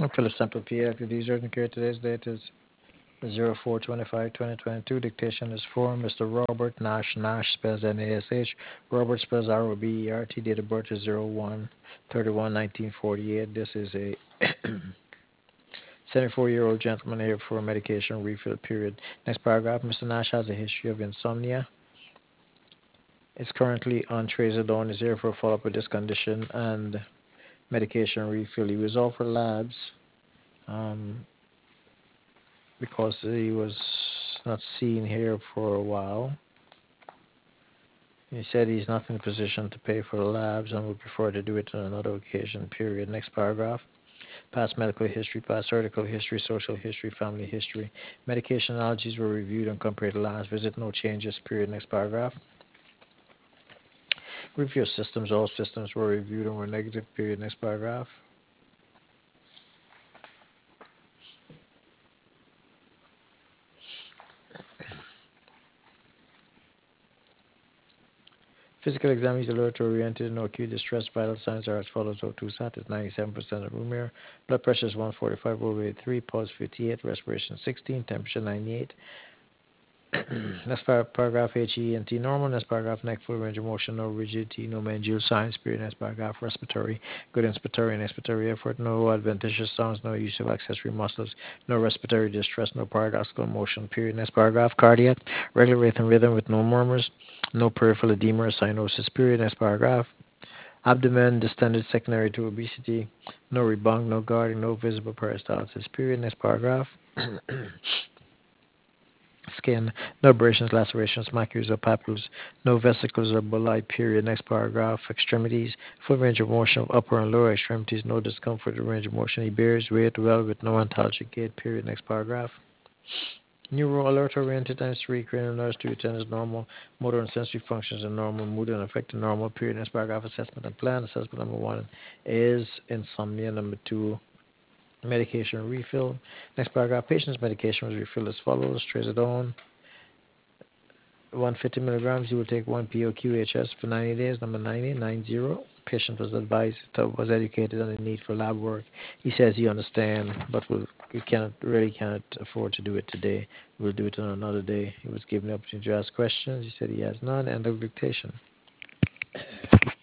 Philip Sample P. Active user and care. Today's date is 04/25/2022. Dictation is for Mr. Robert Nash. Nash spells Nash. Robert spells Robert. Date of birth is 01/31/1948. This is a 74-year-old gentleman here for a medication refill period. Next paragraph. Mr. Nash has a history of insomnia. Is currently on trazodone. Is here for a follow-up with this condition and medication refill. He was offered labs um, because he was not seen here for a while. He said he's not in a position to pay for the labs and would prefer to do it on another occasion, period. Next paragraph. Past medical history, past surgical history, social history, family history. Medication allergies were reviewed and compared to last visit. No changes, period. Next paragraph. Review systems. All systems were reviewed and were negative, period. Next paragraph. Physical exam is alert oriented, no acute distress. Vital signs are as follows: O2 sat is 97% of room air, blood pressure is 145 over 3, pulse 58, respiration 16, temperature 98. Next paragraph, HENT normal. Next paragraph, neck full range of motion, no rigidity, no meningeal signs. Period. Next paragraph, respiratory, good inspiratory and expiratory effort, no adventitious sounds, no use of accessory muscles, no respiratory distress, no paradoxical motion. Period. Next paragraph, cardiac, regular rhythm with no murmurs, no peripheral edema or cyanosis. Period. Next paragraph, abdomen distended secondary to obesity, no rebound, no guarding, no visible peristalsis. Period. Next paragraph. Skin, no abrasions, lacerations, macules, or papules, no vesicles or bulli, period. Next paragraph, extremities, full range of motion of upper and lower extremities, no discomfort or range of motion. He bears weight well with no ontologic gait, period. Next paragraph. Neuro alert oriented times 3, cranial nerves 2 to 10 is normal, motor and sensory functions are normal, mood and affected normal, period. Next paragraph, assessment and plan. Assessment number 1 is insomnia. Number 2, medication refill. Next paragraph, patient's medication was refilled as follows: trazodone, 150 milligrams. You will take 1 POQHS for 90 days. Number 90. Patient was advised, was educated on the need for lab work. He says he understands, but we cannot afford to do it today. We'll do it on another day. He was given the opportunity to ask questions. He said he has none. End of dictation.